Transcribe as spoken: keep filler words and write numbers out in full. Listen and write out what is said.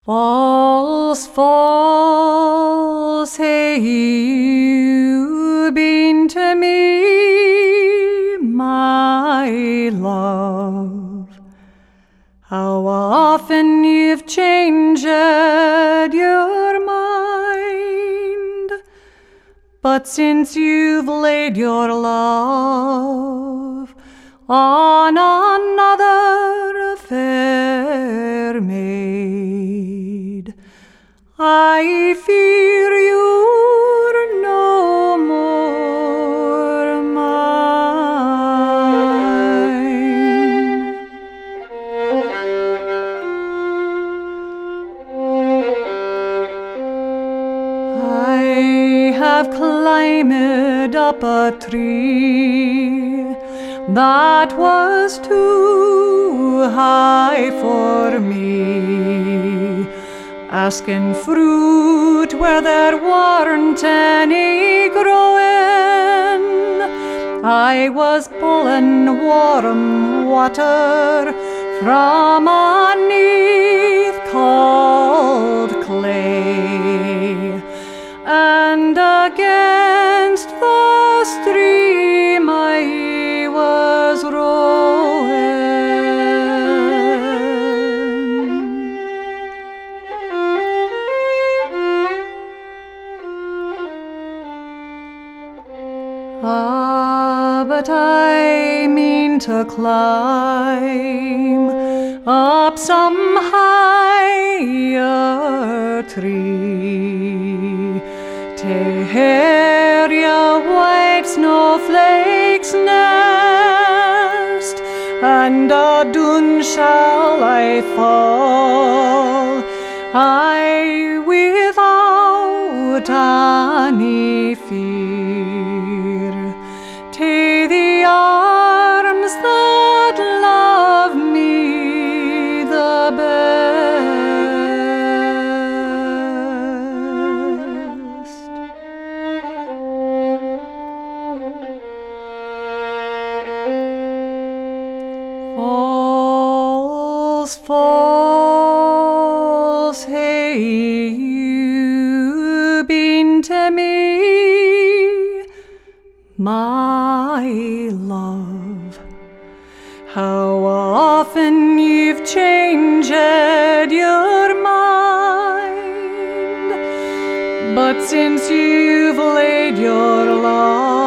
False, false, hey, you been to me, my love. How often you've changed your mind, but since you've laid your love on another fair maid, I fear you're no more mine. I have climbed up a tree that was too high for me, asking fruit where there weren't any growing. I was pulling warm water from underneath cold clay, and against the stream I was rowing. Ah, but I mean to climb up some higher tree, to hear your white snowflakes nest, and adown shall I fall, I without any fear, to the arms that love me the best. False, false, hey, you been to me, my love. How often you've changed your mind, but since you've laid your love